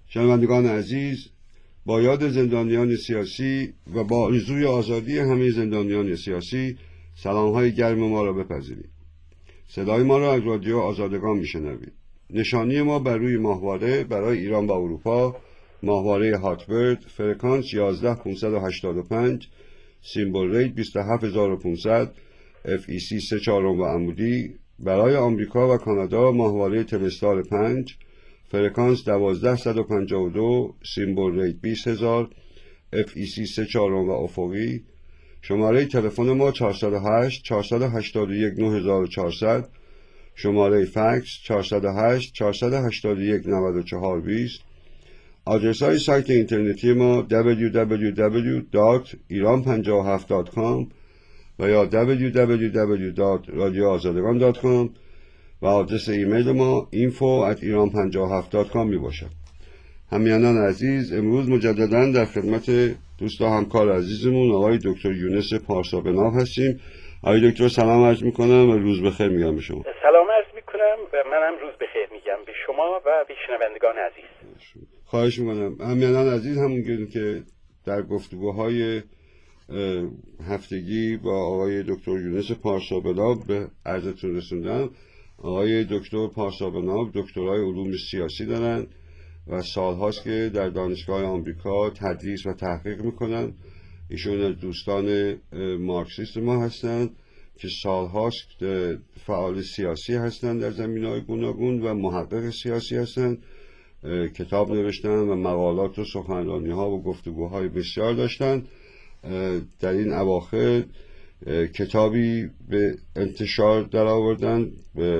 شنوندگان عزیز، با یاد زندانیان سیاسی و با آرزوی آزادی همه زندانیان سیاسی سلام‌های گرم ما را بپذیرید. صدای ما را از رادیو آزادگان میشنوید. نشانی ما بر روی ماهواره برای ایران و اروپا ماهواره هاتبرد فرکانس 11585 سیمبل ریت 27500 FEC 34 و عمودی. برای آمریکا و کانادا ماهواره تلستار 5 فرکانس 12152 سیمبل ریت 20000 FEC 34 و افقی. شماره تلفن ما 408 481 9400. شماره فکس 408 481 9420. آدرس های سایت اینترنتی ما www.iran57.com و یا www.radioazadagan.com و آدرس ایمیل ما info@iran57.com می باشد. همیهنان عزیز، امروز مجددا در خدمت دوست و همکار عزیزمون آقای دکتر یونس پارسابناب هستیم. آقای دکتر سلام عرض میکنم و روز بخیر میگم به شما. سلام عرض میکنم و منم روز بخیر میگم به شما و به شنوندگان عزیز. خواهش میکنم. همیهنان عزیز، همونجوری که در گفتگوهای هفتگی با آقای دکتر یونس پارسابناب به عرضتون رسوندم، آقای دکتر پارسابناب دکترای علوم سیاسی دارن و سالهاست که در دانشگاه آمریکا تدریس و تحقیق میکنن. ایشون از دوستان مارکسیست ما هستند که سالهاست فعال سیاسی هستند در زمینه‌های گوناگون و محقق سیاسی هستند. کتاب نوشتن و مقالات و سخنرانی‌ها و گفتگوهای بسیار داشتن. در این اواخر کتابی به انتشار درآوردن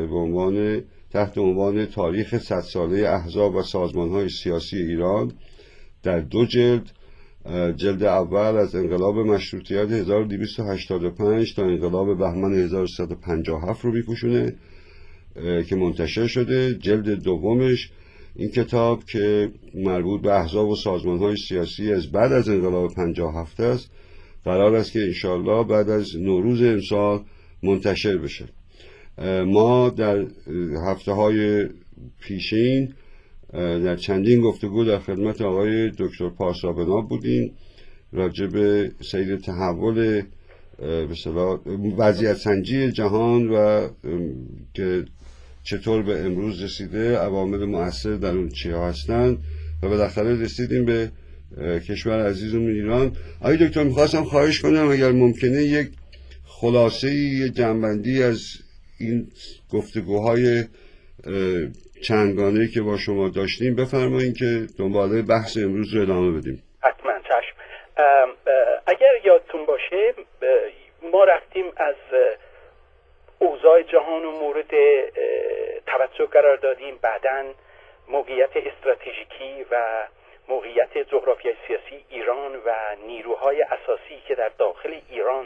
تحت عنوان تاریخ 100 ساله احزاب و سازمان‌های سیاسی ایران در 2 جلد. جلد اول از انقلاب مشروطیت 1285 تا انقلاب بهمن 1357 رو میپوشونه که منتشر شده. جلد دومش این کتاب که مربوط به احزاب و سازمان‌های سیاسی از بعد از انقلاب 57 است، قرار است که انشالله بعد از نوروز امسال منتشر بشه. ما در هفته‌های پیشین در چندین گفتگو در خدمت آقای دکتر پارسابناب بودیم راجع به سیر تحول به اصطلاح وضعیت سنجی جهان و که چطور به امروز رسیده، عوامل مؤثر در اون چیا هستند و بالاخره رسیدیم به کشور عزیزمون ایران. آقای دکتر میخواستم خواهش کنم اگر ممکنه یک خلاصه یه جنبندی از این گفتگوهای چندگانه‌ای که با شما داشتیم بفرمایید که دنباله بحث امروز رو ادامه بدیم. حتما چشم. اگر یادتون باشه ما رفتیم از اوضاع جهان و مورد توجه قرار دادیم، بعداً موقعیت استراتژیکی و موقعیت جغرافیای سیاسی ایران و نیروهای اساسی که در داخل ایران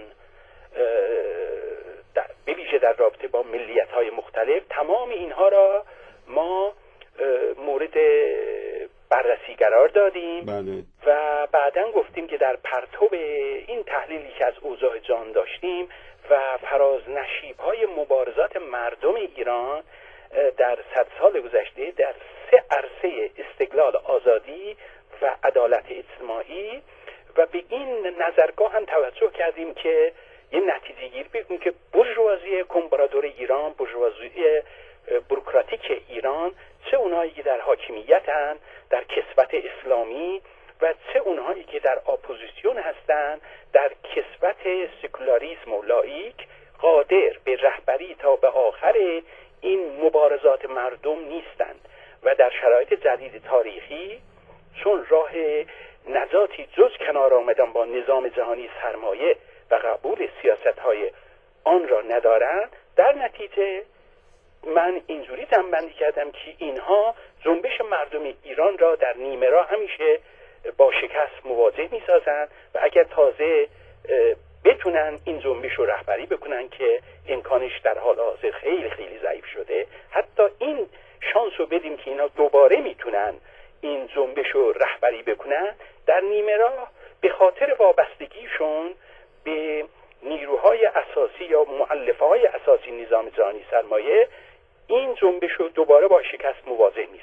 به ویژه در رابطه با ملیت‌های مختلف، تمام اینها را ما مورد بررسی قرار دادیم. بله. و بعداً گفتیم که در پرتو این تحلیلی که از اوضاع جهان داشتیم و فراز نشیب‌های مبارزات مردم ایران در 100 سال گذشته در 3 عرصه استقلال، آزادی و عدالت اجتماعی و به این نظرگاه هم توجه کردیم که یه نتیجه گیری بکنیم که بورژوازی کمپرادور ایران، بورژوازی بوروکراتیک ایران، چه اونهایی که در حاکمیتن در کسوت اسلامی و چه اونهایی که در اپوزیسیون هستند در کسوت سکولاریسم و لاییک، قادر به رهبری تا به آخر این مبارزات مردم نیستند و در شرایط جدید تاریخی چون راه نجاتی جز کنار آمدن با نظام جهانی سرمایه و قبول سیاست‌های آن را ندارند، در نتیجه من اینجوری جمع‌بندی کردم که اینها جنبش مردم ایران را در نیمه راه همیشه با شکست مواجه می‌سازند و اگر تازه بتونن این جنبش رو رهبری بکنن که امکانش در حال حاضر خیلی خیلی ضعیف شده، حتی این شانس رو بدیم که اینا دوباره میتونن این جنبش رو رهبری بکنن، در نیمه راه به خاطر وابستگیشون به نیروهای اساسی یا مؤلفه‌های اساسی نظام جهانی سرمایه این جنبش رو دوباره با شکست مواجه می‌سازن.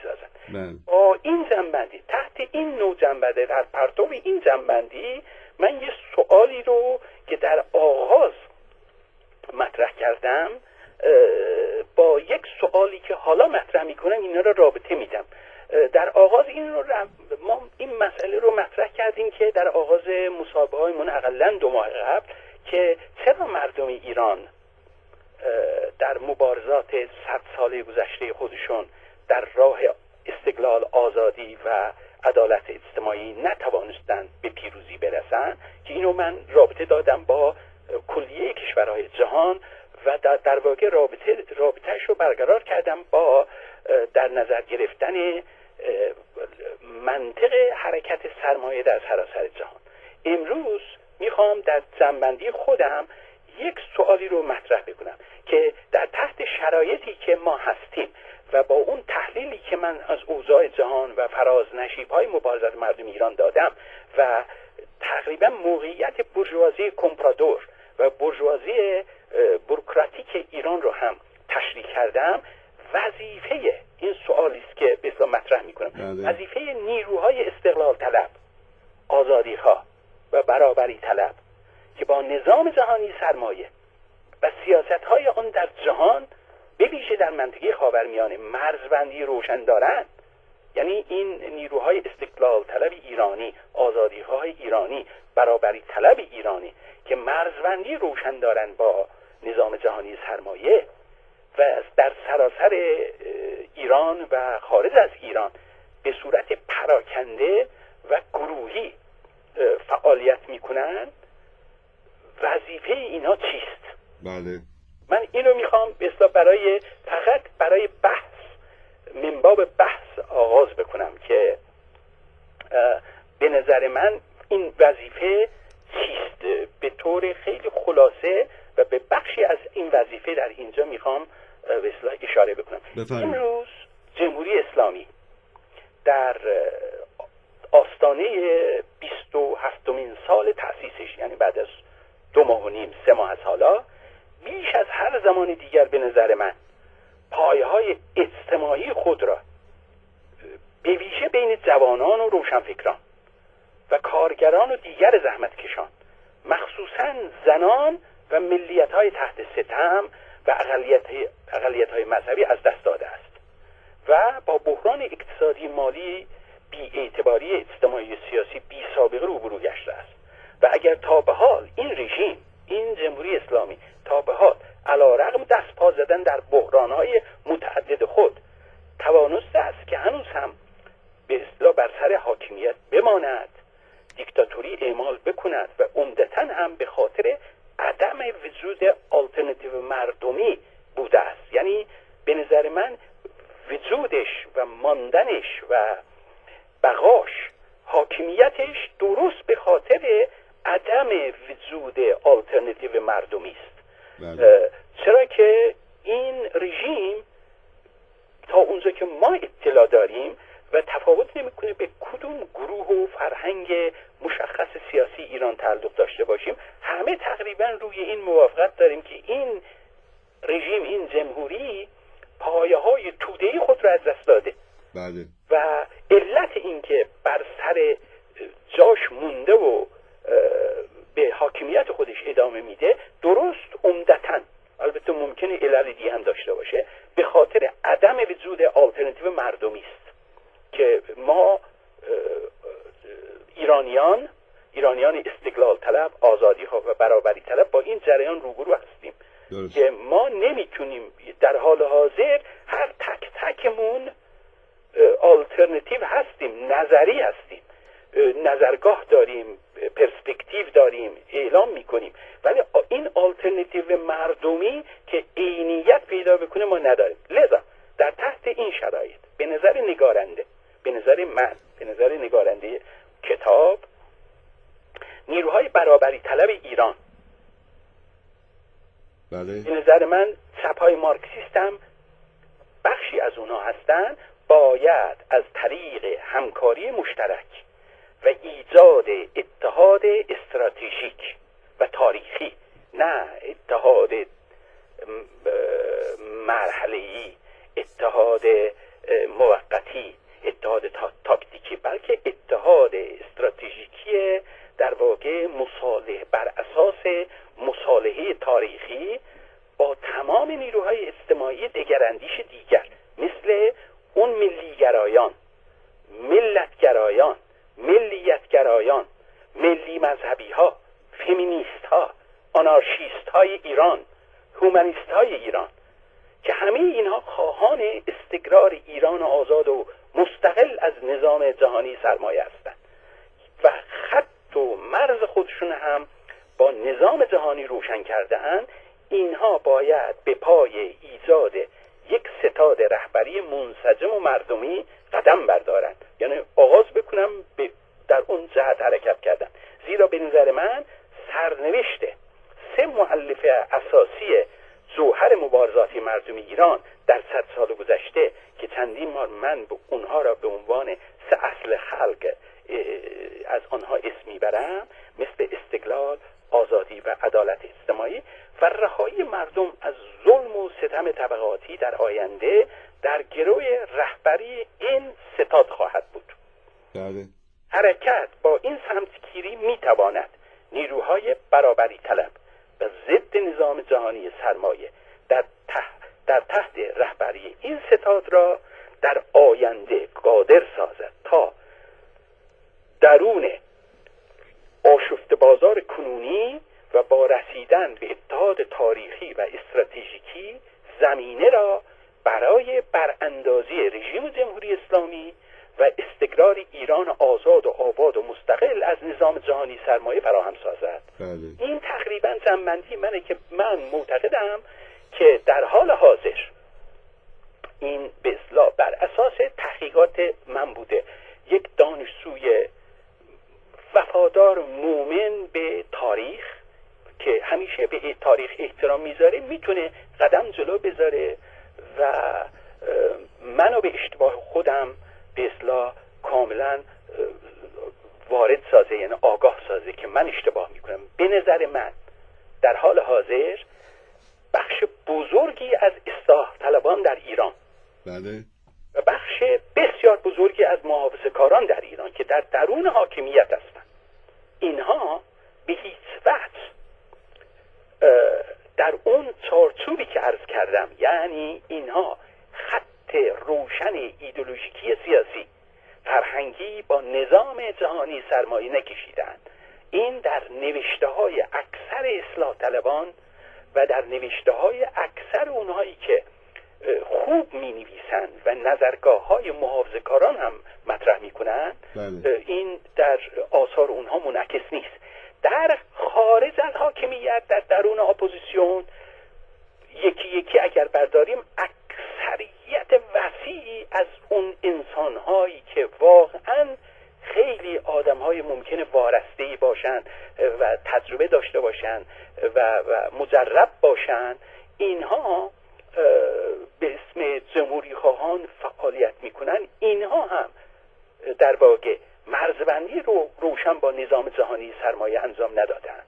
بله. با این جنبندی، تحت این نوع جنبنده، در پرتو این جنبندی، من یه سوالی رو که در آغاز مطرح کردم با یک سوالی که حالا مطرح میکنم اینا رو رابطه میدم. در آغاز ما این مسئله رو مطرح کردیم که در آغاز مصاحبه های من اقلا 2 ماه قبل، که چرا مردم ایران در مبارزات 100 ساله گذشته خودشون در راه استقلال، آزادی و عدالت اجتماعی نتوانستند به پیروزی برسن، که اینو من رابطه دادم با کلیه کشورهای جهان و در واقع رابطهش رو برقرار کردم با در نظر گرفتن منطق حرکت سرمایه در سراسر جهان. امروز میخوام در جنبندی خودم یک سوالی رو مطرح بکنم که در تحت شرایطی که ما هستیم و با اون تحلیلی که من از اوضاع جهان و فراز نشیب‌های مبارزات مردم ایران دادم و تقریبا موقعیت بورژوازی کمپرادور و بورژوازی بوروکراتیک ایران رو هم تشریح کردم، وظیفه این سوالی است که به اصطلاح مطرح میکنم، وظیفه نیروهای استقلال طلب، آزادی‌خواه و برابری طلب که با نظام جهانی سرمایه و سیاست‌های آن در جهان به ویژه در منطقه خاورمیانه مرزبندی روشن دارند، یعنی این نیروهای استقلال طلب ایرانی، آزادی‌خواه ایرانی، برابری طلب ایرانی که مرزبندی روشن دارند با نظام جهانی سرمایه و در سراسر ایران و خارج از ایران به صورت پراکنده و گروهی فعالیت میکنند، وظیفه اینا چیست؟ بله. من اینو میخوام به اصطلاح فقط برای بحث، من باب بحث آغاز بکنم که به نظر من این وظیفه چیست، به طور خیلی خلاصه و به بخشی از این وظیفه در اینجا میخوام به اصطلاح اشاره بکنم. امروز جمهوری اسلامی در آستانه 27مین سال تأسیسش، یعنی بعد از 2 ماه و نیم 3 ماه از حالا، بیش از هر زمان دیگر به نظر من پایه‌های اجتماعی خود را به ویژه بین جوانان و روشنفکران و کارگران و دیگر زحمتکشان، مخصوصاً زنان و ملیت‌های تحت ستم و اقلیت‌های مذهبی از دست داده است و با بحران اقتصادی مالی بی‌اعتباری اجتماعی و سیاسی بی سابقه روبرو گشته است. و اگر تا به حال این رژیم، این جمهوری اسلامی تا به حال علی‌رغم دست پا زدن در بحران‌های متعدد خود توانسته است که هنوز هم به اصطلاح بر سر حاکمیت بماند، دیکتاتوری اعمال بکند و عمدتاً هم به خاطر عدم وجود آلترناتیو مردمی بوده است. یعنی به نظر من وجودش و ماندنش و بقاش، حاکمیتش درست به خاطر عدم وجود آلترناتیو مردمی است. چرا که این رژیم تا اونجا که ما اطلاع داریم و تفاوت نمیکنه به کدوم گروه و فرهنگ مشخص سیاسی ایران تعلق داشته باشیم، همه تقریبا روی این موافقت داریم که این رژیم، این جمهوری پایه‌های توده‌ای خود را از دست داده. بله. و علت این که بر سر جاش مونده و به حاکمیت خودش ادامه میده، درست عمدتاً، البته ممکنه علت دیگه هم داشته باشه، به خاطر عدم وجود آلترناتیو مردمی است که ما ایرانیان استقلال طلب، آزادی‌خواه و برابری طلب با این جریان روبرو هستیم که ما نمیتونیم در حال حاضر هر تک تکمون آلترناتیو هستیم، نظری هستیم، نظرگاه داریم، پرسپکتیو داریم، اعلام میکنیم، ولی این آلترناتیو مردمی که عینیت پیدا بکنه ما نداریم. لذا در تحت این شرایط به نظر نگارنده، به نظر من، به نظر نگارنده کتاب، نیروهای برابری طلب ایران، بله. به نظر من چپ‌های مارکسیست هم بخشی از اونها هستن، باید از طریق همکاری مشترک و ایجاد اتحاد استراتژیک و تاریخی، نه اتحاد مرحله‌ای، اتحاد موقتی، اتحاد تاکتیکی، بلکه اتحاد استراتژیکی در واقع مصالحه بر اساس مصالحه تاریخی با تمام نیروهای اجتماعی دگراندیش دیگر، مثل اون ملیگرایان، ملتگرایان، ملیتگرایان، ملی مذهبی ها، فمینیست ها، آنارشیست های ایران، هومانیست های ایران، که همه اینها خواهان استقرار ایران آزاد و مستقل از نظام جهانی سرمایه هستند و خط و مرز خودشون هم با نظام جهانی روشن کرده اند. اینها باید به پای ایجاد یک ستاد رهبری منسجم و مردمی قدم بردارند، یعنی آغاز بکنم در اون جهت حرکت کردن. زیرا به نظر من سرنوشت سه مؤلف اساسی جوهر مبارزاتی مردمی ایران در 100 سال گذشته که چندین بار من اونها را به عنوان سه اصل خلق از آنها اسم میبرم، مثل استقلال، آزادی و عدالت اجتماعی و رهایی مردم از ظلم و ستم طبقاتی در آینده در گروه رهبری این ستاد خواهد بود. بله. حرکت با این سمتگیری میتواند نیروهای برابری طلب و ضد نظام جهانی سرمایه در تحت رهبری این ستاد را در آینده قادر سازد تا درون آشفته بازار کنونی و با رسیدن به اتحاد تاریخی و استراتژیکی زمینه را برای براندازی رژیم جمهوری اسلامی و استقرار ایران آزاد و آباد و مستقل از نظام جهانی سرمایه فراهم سازد. بله. این تقریبا جنبندی منه که من معتقدم که در حال حاضر این به اصطلاح بر اساس تحقیقات من بوده، یک دانشجوی وفادار مومن به تاریخ که همیشه به تاریخ احترام میذاره میتونه قدم جلو بذاره و منو به اشتباه خودم به اصطلاح کاملا وارد سازه، یعنی آگاه سازه که من اشتباه میکنم. به نظر من در حال حاضر بخش بزرگی از اصلاح طلبان در ایران، بله، و بخش بسیار بزرگی از محافظه‌کاران در ایران که در درون حاکمیت هستند، اینها به هیچ وجه در اون چارچوبی که عرض کردم، یعنی اینها خط روشن ایدئولوژیکی سیاسی فرهنگی با نظام جهانی سرمایه نکشیدند. این در نوشته های اکثر اصلاح طلبان و در نوشته های اکثر اونهایی که خوب می نویسند و نظرگاه های محافظه‌کاران هم مطرح می کنند، این در آثار اونها منعکس نیست. در خارج از حاکمیت، در درون اپوزیسیون، یکی یکی اگر برداریم، اکثریت وسیعی از اون انسانهایی که واقعا خیلی آدمهای ممکنه وارسته‌ای باشن و تجربه داشته باشن و مجرب باشن، اینها به اسم جمهوری خواهان فعالیت میکنن. اینها هم در واقع مرزبندی رو روشن با نظام جهانی سرمایه انجام ندادن.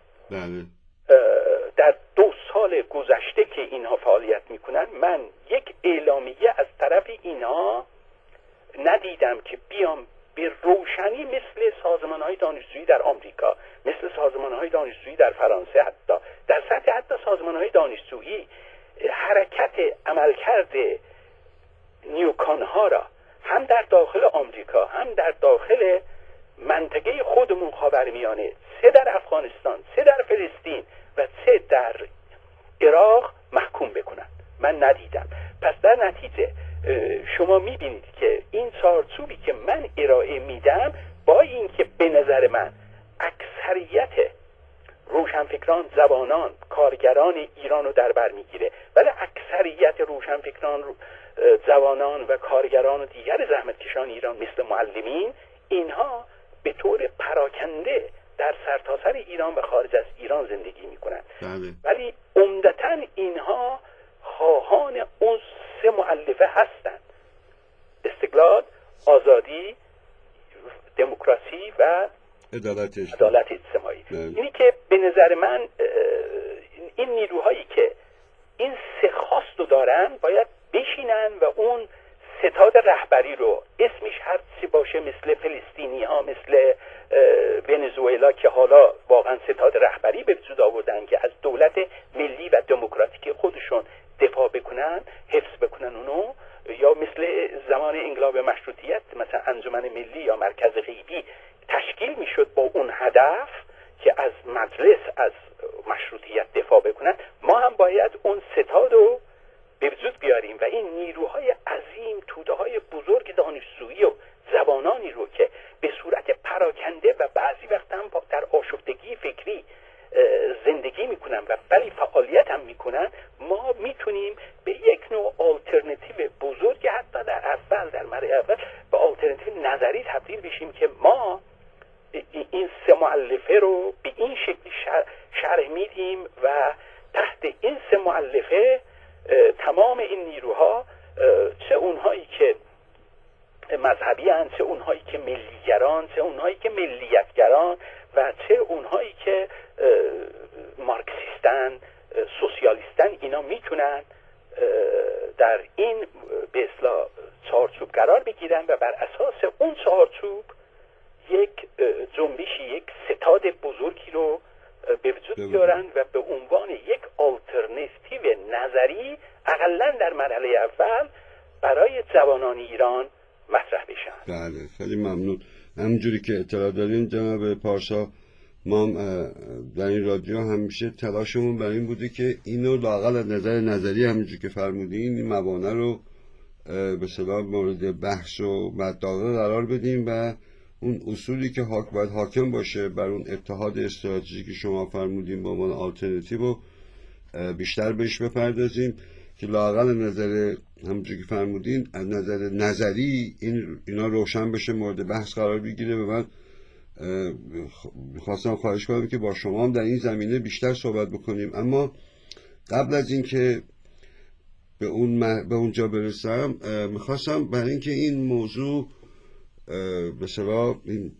در 2 سال گذشته که اینها فعالیت میکنن، من یک اعلامیه از طرف اینها ندیدم که بیام به روشنی مثل سازمان‌های دانشجویی در آمریکا، مثل سازمان‌های دانشجویی در فرانسه، حتی در سطح حتی سازمان‌های دانشجویی حرکت عملکرد نیوکان‌ها را هم در داخل آمریکا هم در داخل منطقه خودمون خاورمیانه، 3 در افغانستان، 3 در فلسطین و 3 در عراق محکوم بکنن. من ندیدم. پس در نتیجه شما میبینید که این چارچوبی که من ارائه میدم، با اینکه به نظر من اکثریت روشنفکران، جوانان، کارگران ایران رو در بر میگیره، ولی اکثریت روشنفکران، جوانان و کارگران و دیگر زحمتکشان ایران مثل معلمین، اینها به طور پراکنده در سرتاسر ایران و خارج از ایران زندگی میکنن. ولی عمدتاً اینها خواهان اون 3 مؤلفه هستند: استقلال، آزادی، دموکراسی و عدالت اجتماعی. اینی که به نظر من این نیروهایی که این 3 خواست رو دارن باید بشینن و اون ستاد رهبری رو اسمش هر چی باشه، مثل فلسطینی ها، مثل ونزوئلا که حالا واقعا ستاد رهبری به وجود آوردن که از دولت ملی و دموکراتیک خودشون دفاع بکنن، حفظ بکنن اونو، یا مثل زمان انقلاب مشروطیت مثلا انجمن ملی یا مرکز غیبی تشکیل میشد با اون هدف که از مجلس، از مشروطیت دفاع بکنن. ما هم باید اون ستاد رو به وجود بیاریم و این نیروهای عظیم، توده‌های بزرگ دانشجویی و زبانانی رو که به صورت پراکنده و بعضی وقت هم در آشفتگی فکری زندگی میکنن و ولی فعالیت هم میکنن، ما میتونیم به یک نوع آلترناتیو بزرگ، حتی در مرحله اول به آلترناتیو نظری تبدیل بشیم که ما این سه مؤلفه رو به این شکلی شرح میدیم و تحت این سه مؤلفه تمام این نیروها، چه اونهایی که مذهبی هستند، چه اونهایی که ملیگران، چه اونهایی که ملیتگران و چه اونهایی که مارکسیستن، سوسیالیستن، اینا میتونن در این به اصطلاح چارچوب قرار بگیرن و بر اساس اون چارچوب یک جنبشی، یک ستاد بزرگی رو به وجود بیارن و به عنوان یک آلترناتیو نظری اقلا در مرحله اول برای جوانان ایران مطرح بشن. بله، خیلی ممنون. همونجوری که اطلاع دارین جناب پارسا، ما در این رادیو همیشه تلاشمون بر این بوده که اینو لااقل از نظر نظری همونجوری که فرمودین این موانع رو به اصطلاح مورد بحث و مداقه قرار بدیم و اون اصولی که باید حاکم باشه بر اون اتحاد استراتژیکی که شما فرمودین با عنوان آلترناتیو رو بیشتر بهش بپردازیم که لااقل نظر همونجوری که فرمودین از نظر نظری اینا روشن بشه، مورد بحث قرار بگیره. و من خواستم خواهش کنم که با شما هم در این زمینه بیشتر صحبت بکنیم. اما قبل از این که به اونجا برسم، میخواستم برای اینکه این موضوع به اصطلاح این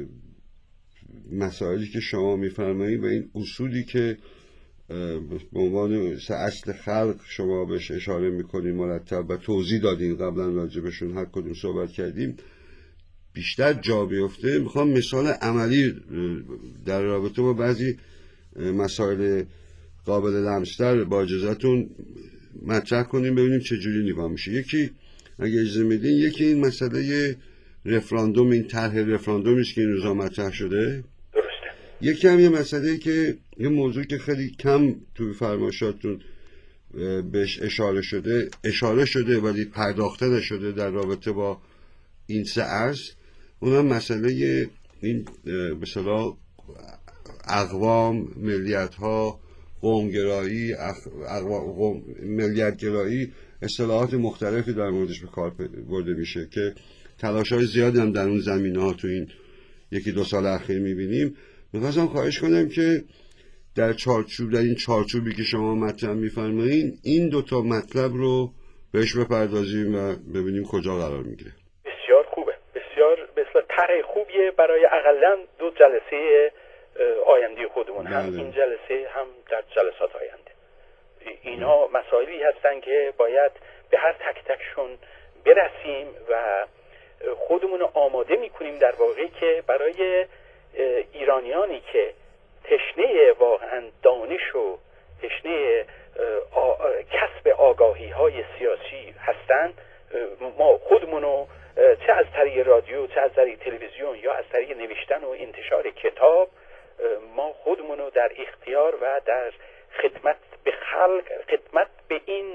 مسائلی که شما میفرمایید و این اصولی که به عنوان اصل خلق شما بهش اشاره میکنید مرتب و توضیح دادین، قبلا راجبشون هر کدوم صحبت کردیم، بیشتر جا بیفته، میخوام مثال عملی در رابطه با بعضی مسائل قابل لمستر با اجازهتون مطرح کنیم ببینیم چه جوری نگاه میشه. یکی اگه اجازه میدین، یکی این مسئله رفراندوم، این طرح رفراندومی است که این روزا مطرح شده. درسته. یکی هم یه مسئله که یه موضوع که خیلی کم توی فرمایشاتون بهش اشاره شده ولی پرداخته نشده در رابطه با این سه ارز، اونم مسئله این به اصطلاح اقوام، ملیت‌ها، قومگرایی، ملیت‌گرایی، اصطلاحات مختلفی در موردش به کار برده میشه که تلاش‌های زیادی هم در اون زمینه‌ها تو این یکی دو سال اخیر می‌بینیم. می‌خواستم خواهش کنم که در این چارچوبی که شما مطرح می‌فرمایید این دوتا مطلب رو بهش بپردازیم و ببینیم کجا قرار می‌گیره. بسیار خوبه، بسیار طرح خوبیه برای اقلاً دو جلسه آینده خودمون. هم این جلسه هم در جلسات آینده. اینا مسائلی هستن که باید به هر تک تکشون برسیم و خودمون رو آماده میکنیم در واقع که برای ایرانیانی که تشنه واقعا دانش و تشنه کسب آگاهی های سیاسی هستن، ما خودمون رو چه از طریق رادیو، چه از طریق تلویزیون یا از طریق نوشتن و انتشار کتاب، ما خودمون رو در اختیار و در خدمت به خلق، خدمت به این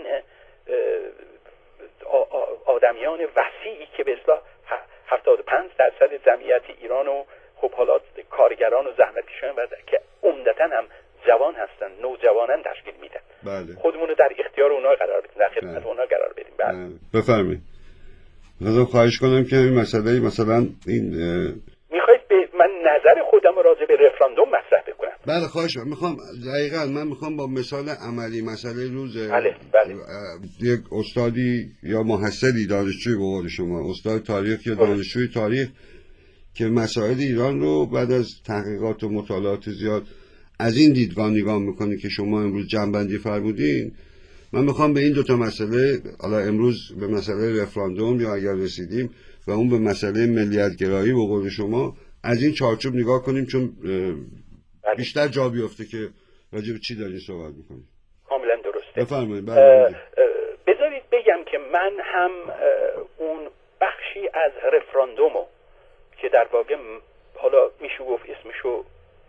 آدمیان وسیعی که به اصطلاح 75% جمعیت ایران و خب حالا کارگران و زحمتکشان و که عمدتاً هم جوان هستن، نوجوانان تشکیل میدن. بله. خودمون رو در اختیار اونها قرار بدیم، در خدمت اونها قرار بدیم. بله. بفرمایید. لازم خواهش کنم که این مسئله مثلا این میخواید به من نظر خودم راجع به رفراندوم مطرح بکنم؟ بله خواهش میخوام دقیقاً من میخوام با مثال عملی مسئله روز بله. یک استادی یا محصلی دانشجوی به قول شما استاد تاریخ یا دانشجوی تاریخ که مسائل ایران رو بعد از تحقیقات و مطالعات زیاد از این دیدگاه نگاه میکنه که شما امروز جنبندی فرمودین، من میخوام به این دوتا مسئله، حالا امروز به مسئله رفراندوم یا اگر رسیدیم و اون به مسئله ملیت‌گرایی و قول شما، از این چارچوب نگاه کنیم، چون بیشتر جا بیفته که راجع به چی دارین صحبت میکنیم. کاملا درسته. بفرمایید. بذارید بگم که من هم اون بخشی از رفراندومو که در واقع حالا میشه گفت اسمشو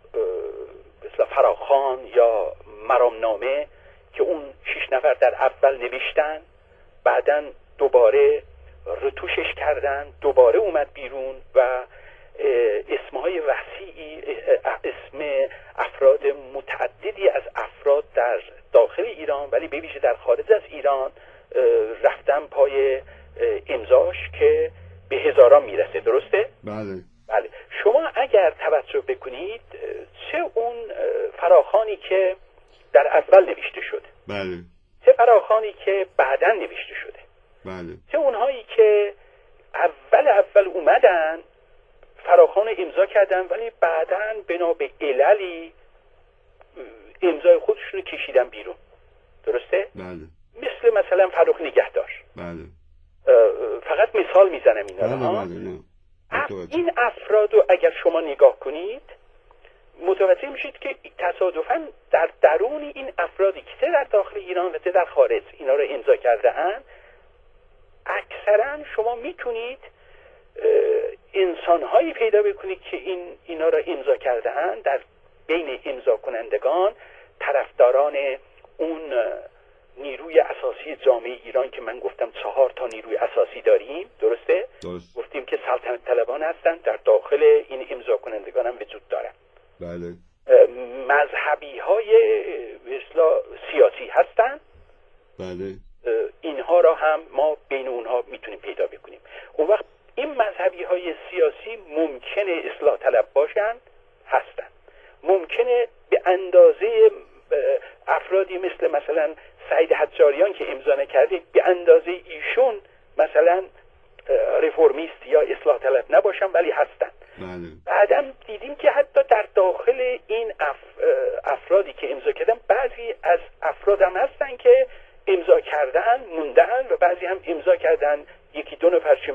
مثلا فراخوان یا مرامنامه که اون 6 نفر در اول نوشتن، بعدن دوباره رتوشش کردن، دوباره اومد بیرون و اسمهای وسیعی، اسم افراد متعددی از افراد در داخل ایران ولی به ویژه در خارج از ایران رفتن پای امضاش که به هزاران میرسه. درسته؟ بله. شما اگر توجه بکنید چه اون فراخوانی که در اول نوشته شده، بله، چه فراخوانی که بعداً نوشته شده، بله، چه اونهایی که اول اومدن فراخوان امضا کردن ولی بعداً بنا به عللی امضای خودشون رو کشیدن بیرون. درسته؟ بله. مثلا فرخ نگهدار. بله. فقط مثال میزنم اینا رو. بله. این افراد رو اگر شما نگاه کنید متوجه میشید که تصادفاً در درون این افرادی که چه در داخل ایران و چه در خارج اینا رو امضا کرده اند، اکثرا شما میتونید انسانهایی پیدا بکنید که اینا رو امضا کرده اند در بین امضا کنندگان، طرفداران اون نیروی اساسی جامعه ایران که من گفتم 4 تا نیروی اساسی داریم. درسته؟ درست. گفتیم که سلطنت طلبان هستن، در داخل این امضا کنندگان هم وجود دارن. بله. مذهبی های سیاسی هستن. بله. اینها را هم ما بین اونها میتونیم پیدا بکنیم. اون وقت این مذهبی های سیاسی ممکنه اصلاح طلب باشن، هستن. ممکنه به اندازه افرادی مثلا سعید حجاریان که امضا نکرده به اندازه ایشون مثلا رفرمیست یا اصلاح طلب نباشن ولی هستن. بله. بعدم دیدیم که حتی در داخل این افرادی که امضا کردن بعضی از افراد هم هستن که امضا کردن موندن و بعضی هم امضا کردن 1-2 نفرشون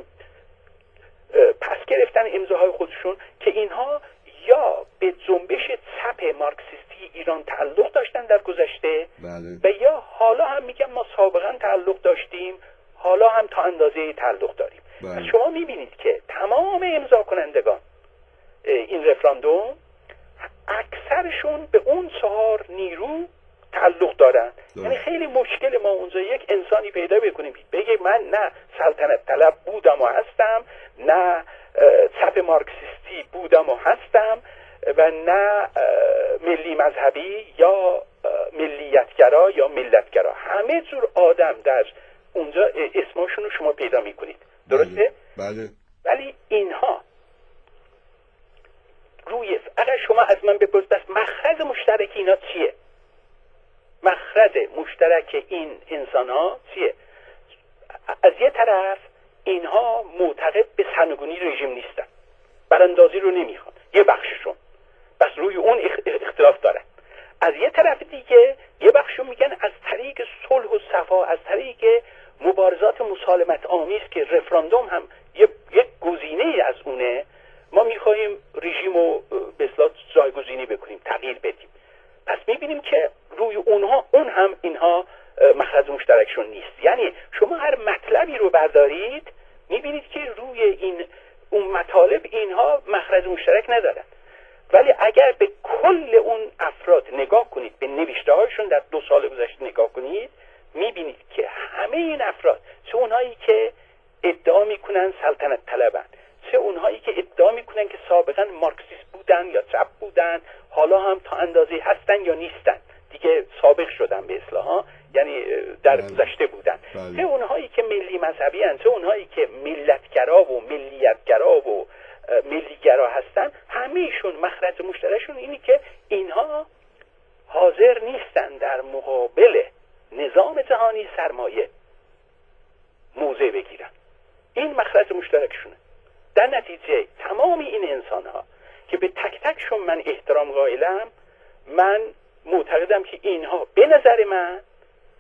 پس گرفتن امضاهای خودشون که اینها یا به جنبش چپ مارکسیستی ایران تعلق داشتن در گذشته. بله. و یا حالا هم میگم ما سابقا تعلق داشتیم، حالا هم تا اندازه تعلق داریم. بله. شما میبینید که تمام امضا کنندگان این رفراندوم اکثرشون به اون 4 نیرو تعلق دارن. یعنی خیلی مشکل ما اونجا یک انسانی پیدا بکنیم بگه من نه سلطنت طلب بودم و هستم، نه چپ مارکسیستی بودم و هستم و نه ملی مذهبی یا ملیتگرا یا ملتگرا. همه جور آدم در اونجا اسمشون رو شما پیدا میکنید. درسته؟ بله. ولی اینها اگر شما از من بپرسید بس مخرج مشترک اینا چیه؟ مخرج مشترک این انسان ها چیه؟ از یه طرف اینها معتقد به سرنگونی رژیم نیستن، براندازی رو نمیخوان، یه بخششون بس روی اون اختلاف دارن. از یه طرف دیگه یه بخششون میگن از طریق صلح و صفا، از طریق مبارزات مسالمت آمیز که رفراندوم هم یک گزینه از اونه، ما میخواییم رژیم رو به اصطلاح جایگزینی بکنیم، تغییر بدیم. پس میبینیم که روی اون هم اینها مخرج مشترکشون نیست. یعنی شما هر مطلبی رو بردارید میبینید که روی اون مطالب اینها مخرج مشترک ندارن. ولی اگر به کل اون افراد نگاه کنید، به نوشته هاشون در 2 سال گذشته نگاه کنید، میبینید که همه این افراد، چه اونهایی که ادعا میکنن سلطنت طلبن، چه اونهایی که ادعا میکنن که سابقا مارکسیست بودن یا چپ بودن، حالا هم تا اندازه هستن یا نیستن، دیگه سابق شدن به اصطلاح، یعنی در گذشته بودن. چه اونهایی که ملی مذهبی هستن، چه اونهایی که ملتگرا و ملیتگرا و ملیگرا هستن، همه‌شون مخرج مشترکشون اینی که اینها حاضر نیستن در مقابل نظام جهانی سرمایه موضع بگیرن. این مخرج مشترکشونه. در نتیجه تمام این انسان ها که به تک تکشون من احترام قائلم، من معتقدم که اینها به نظر من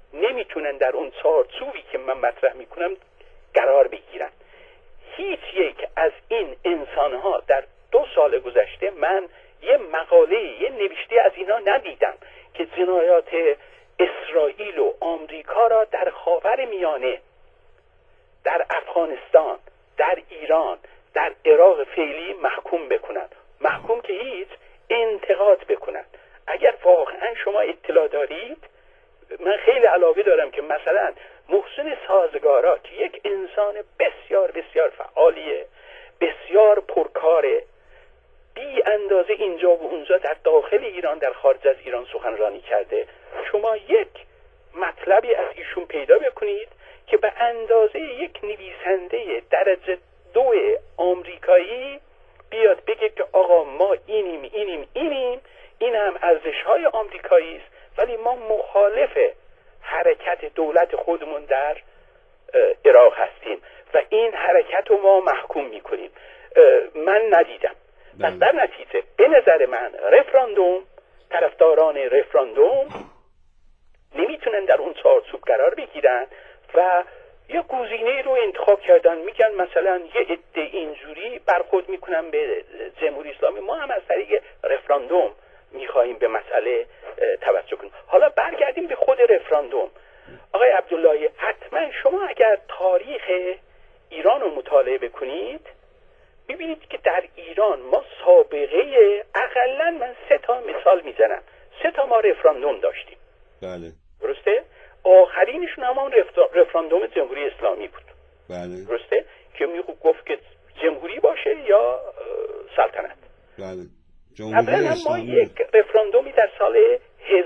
نمیتونن در اون چارچوبی که من مطرح میکنم قرار بگیرن. هیچ یک از این انسانها در 2 سال گذشته من یه مقاله، یه نوشته از اینا ندیدم که جنایات اسرائیل و آمریکا را در خاورمیانه، در افغانستان، در ایران، در عراق فعلی محکوم بکنن. محکوم که هیچ، انتقاد بکنن. اگر واقعا شما اطلاع دارید، من خیلی علاقه دارم که مثلا محسن سازگارا که یک انسان بسیار بسیار فعالیه، بسیار پرکاره، بی اندازه اینجا و اونجا در داخل ایران، در خارج از ایران سخنرانی کرده. شما یک مطلبی از ایشون پیدا بکنید که به اندازه یک نویسنده درجه 2 آمریکایی بیاد بگه که آقا ما اینیم، این هم ارزش‌های آمریکایی است، ولی ما مخالف حرکت دولت خودمون در عراق هستیم و این حرکت رو ما محکوم میکنیم. من ندیدم. پس در نتیجه به نظر من طرفداران رفراندوم نمیتونن در اون چارچوب قرار بگیرن و یه گزینه رو انتخاب کردن. میگن مثلا یه عده اینجوری برخورد میکنن به جمهوری اسلامی، ما هم از طریق رفراندوم میخواییم به مسئله توجه کنیم. حالا برگردیم به خود رفراندوم. آقای عبداللهی، حتما شما اگر تاریخ ایران رو مطالعه بکنید ببینید که در ایران ما سابقه، اقلا من 3 تا مثال میزنم، 3 تا ما رفراندوم داشتیم. بله. درسته؟ آخرینشون هم رفراندوم جمهوری اسلامی بود. بله. درسته؟ که گفت که جمهوری باشه یا سلطنت. بله. قبلا هم ما یک رفراندومی در سال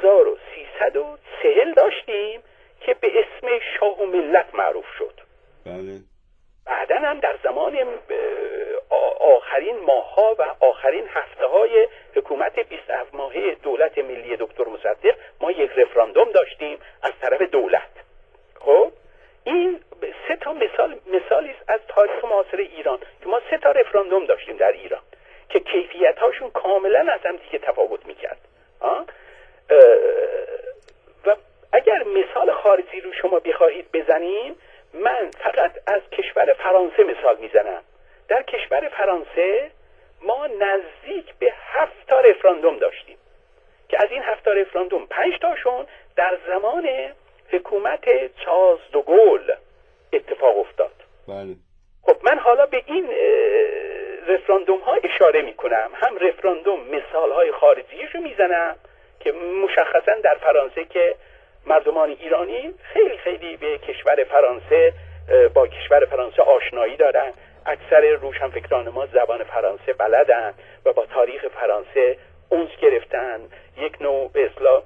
1340 داشتیم که به اسم شاه و ملت معروف شد. بله. بعدا هم در زمان آخرین ماه‌ها و آخرین هفته‌های حکومت 27 ماهه دولت ملی دکتر مصدق ما یک رفراندوم داشتیم از طرف دولت. خب این 3 تا مثالی است از تاریخ معاصر ایران که ما 3 تا رفراندوم داشتیم در ایران که کیفیت‌هاشون کاملا از هم دیگه تفاوت می‌کرد. و اگر مثال خارجی رو شما بخواهید بزنیم، من فقط از کشور فرانسه مثال میزنم. در کشور فرانسه ما نزدیک به 7 تا رفراندوم داشتیم که از این 7 تا رفراندوم 5 تاشون در زمان حکومت چارلز دوگل اتفاق افتاد. بله. خب من حالا به این رفراندوم ها اشاره میکنم، هم رفراندوم مثال های خارجیشو میزنم که مشخصا در فرانسه که مردمان ایرانی خیلی خیلی به کشور فرانسه، با کشور فرانسه آشنایی دارن. اکثر روشنفکران ما زبان فرانسه بلدن و با تاریخ فرانسه اونس گرفتن، یک نوع به اصطلاح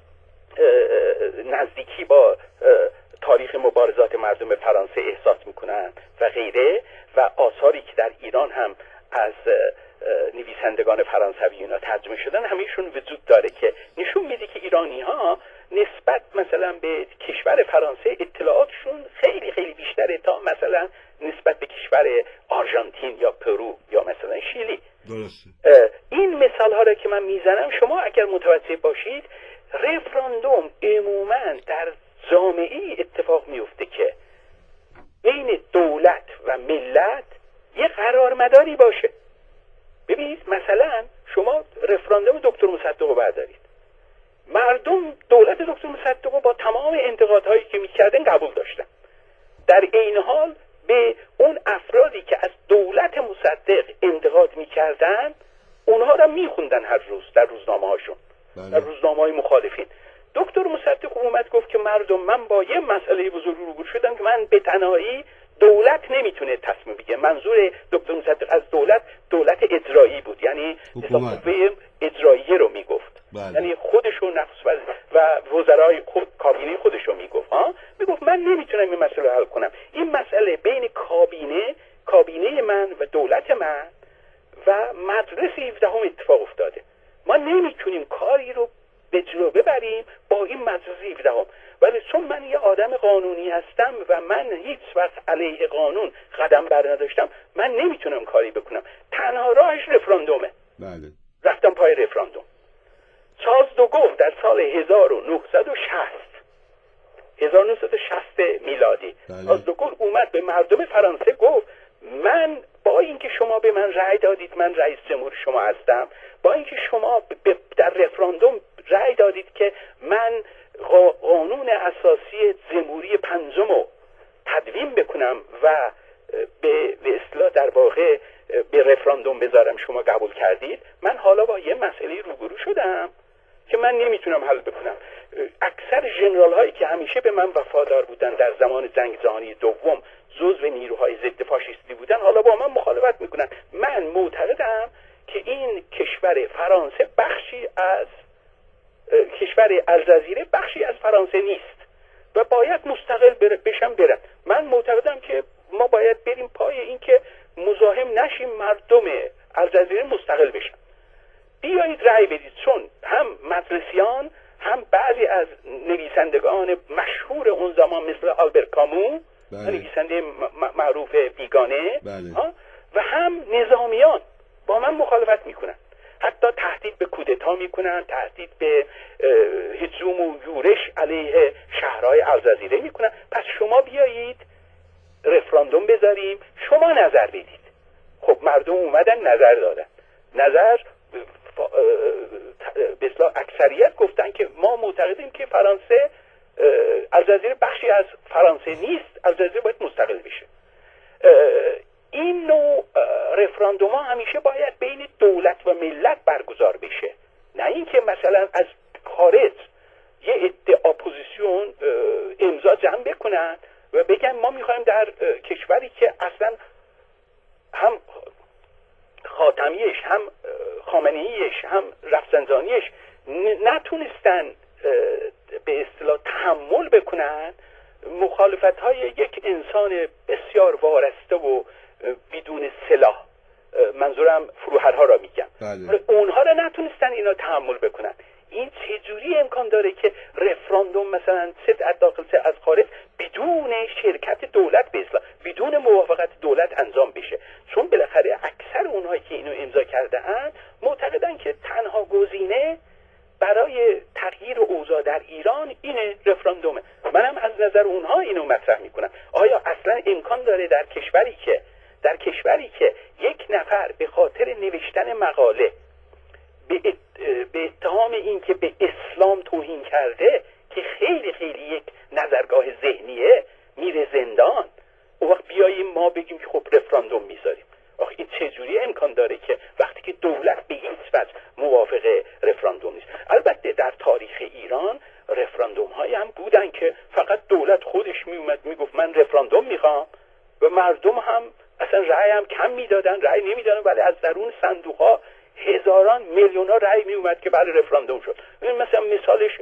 نزدیکی با تاریخ مبارزات مردم فرانسه احساس میکنن و غیره. و آثاری که در ایران هم از نویسندگان فرانسوی اینا ترجمه شدن همیشون وجود داره که نشون میده که ایرانی ها نسبت مثلا به کشور فرانسه اطلاعاتشون خیلی خیلی بیشتره تا مثلا نسبت به کشور آرژانتین یا پرو یا مثلا شیلی. درسته. این مثال ها را که من میزنم شما اگر متوجه باشید، رفراندوم عموما در جامعه اتفاق میفته که بین دولت و ملت یه قرارمداری باشه. ببینید مثلا شما رفراندوم دکتر مصدق رو بردارید، مردم دولت دکتر مصدق رو با تمام انتقادهایی که میکردن قبول داشتن، در این حال به اون افرادی که از دولت مصدق انتقاد میکردن اونها را میخوندن هر روز در روزنامه هاشون، در روزنامه های مخالفین. دکتر مصدق اومد گفت که مردم، من با یه مسئله بزرگ روبرو شدم که من به تنهایی دولت نمیتونه تصمیم بگیره. منظور دکتر مصدق از دولت اجرایی بود، یعنی قوه اجراییه رو میگفت. یعنی خودشو نفس و وزرای خود کابینه خودشو میگفت. میگفت من نمیتونم این مسئله حل کنم. این مسئله بین کابینه من و دولت من و مجلس 17 اتفاق افتاده. ما نمیتونیم کاری رو به جلو ببریم با این مجلس 17. ولی چون من یه آدم قانونی هستم و من هیچ وقت علیه قانون قدم بر نداشتم، من نمیتونم کاری بکنم. تنها راهش رفراندومه. بله. رفتم پای رفراندوم. چارلز دوگل در سال 1960 1960 میلادی آزدوگور اومد به مردم فرانسه گفت من با اینکه شما به من رأی دادید من رئیس جمهور شما هستم، با اینکه شما در رفراندوم رأی دادید که من قانون اساسی جمهوری پنجم رو تدوین بکنم و به اصطلاح در واقع به رفراندوم بذارم، شما قبول کردید، من حالا با یه مسئله روبرو شدم که من نمیتونم حل بکنم. اکثر ژنرال هایی که همیشه به من وفادار بودن در زمان جنگ جهانی دوم، جزو نیروهای ضد فاشیستی بودن، حالا با من مخالفت میکنن. من معتقدم که این کشور فرانسه بخشی از کشور الجزیره بخشی از فرانسه نیست و باید مستقل بشن برن. من معتقدم که ما باید بریم پای این که مزاحم نشیم مردم الجزیره مستقل بشن. بیایید رأی بدید، چون هم مجلسیان هم بعضی از نویسندگان مشهور اون زمان مثل آلبر کامو، نویسنده معروف بیگانه، و هم نظامیان با من مخالفت میکنن، حتی تهدید به کودتا میکنن، تهدید به هجوم و یورش علیه شهرهای الجزیره میکنن. پس شما بیایید رفراندوم بذاریم، شما نظر بدید. خب مردم اومدن نظر دادن، نظر به اصطلاح اکثریت گفتن که ما معتقدیم که فرانسه الجزیره بخشی از فرانسه نیست، الجزیره باید مستقل بشه. این نوع رفراندوم ها همیشه باید بین دولت و ملت برگزار بشه، نه اینکه مثلا از خارج یه عده اپوزیسیون امضا جمع بکنن و بگن ما میخوایم در کشوری که اصلا هم خاتمیش هم خامنه‌ایش هم رفسنجانیش نتونستن به اصطلاح تحمل بکنن مخالفت های یک انسان بسیار وارسته و بدون سلاح، منظورم فروهرها را میگم، اونها را نتونستن اینا تحمل بکنن. این چجوری امکان داره که رفراندوم مثلا چه از داخل چه از خارج بدون شرکت دولت به اصطلاح بدون موافقت دولت انجام بشه؟ چون بالاخره اکثر اونهایی که اینو امضا کرده اند معتقدن که تنها گزینه برای تغییر اوضاع در ایران اینه، رفراندومه. منم از نظر اونها اینو مطرح میکنم. آیا اصلا امکان داره در کشوری که یک نفر به خاطر نوشتن مقاله به اتهام این که به اسلام توهین کرده که خیلی خیلی یک نظرگاه ذهنیه میره زندان، اون وقت بیاییم ما بگیم که خب رفراندوم میذاریم؟ آخه این چجوری امکان داره که وقتی که دولت به هیچ وجه موافق رفراندوم نیست؟ البته در تاریخ ایران رفراندوم هایی هم بودن که فقط دولت خودش میومد میگفت من رفراندوم میخوام و مردم هم اصلا رأی هم کم میدادن، رأی نمیدادن، ولی از درون صندوق ها هزاران میلیون ها رأی میومد که بله رفراندوم شد. مثلا مثالش